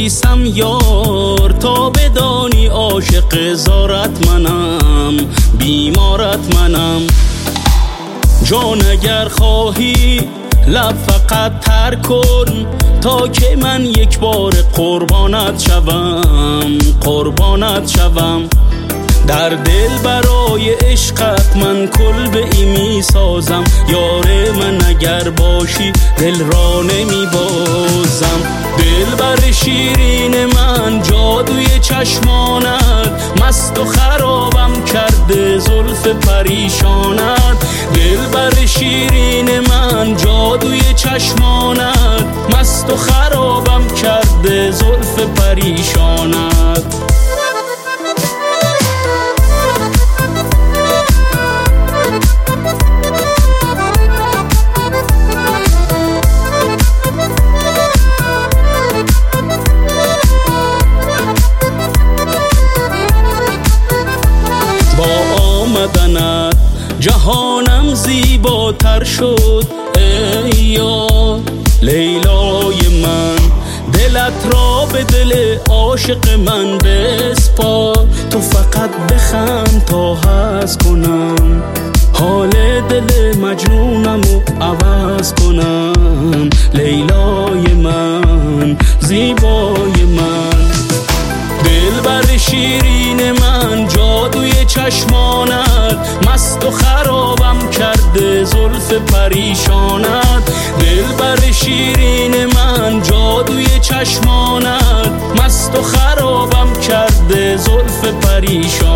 بنویسم یار تا بدانی عاشق زارت منم، بیمارت منم. جان اگر خواهی لب فقط تر کن تا که من یک بار قربانت شوم، قربانت شوم. در دل برای عشقت من کلبه‌ای می سازم، یار من اگر باشی دل را نمی بازم. دلبر شیرین من جادوی چشمانت، مست و خرابم کرده زلف پریشانت. دلبر شیرین من جادوی چشمانت، مست و خرابم کرده زلف پریشانت. آمدنت جهانم زیباتر شد ای یار لیلای من. دلت را به دل عاشق من بسپار، تو فقط بخند تا حس کنم، حال دل مجنونمو عوض کنم. لیلای من، زیبای من، دلبر شیرین من جادوی چشمانت، مست و خرابم کرده زلف پریشانت. دلبر شیرین من جادوی چشمانت، مست و خرابم کرده زلف پریشانت.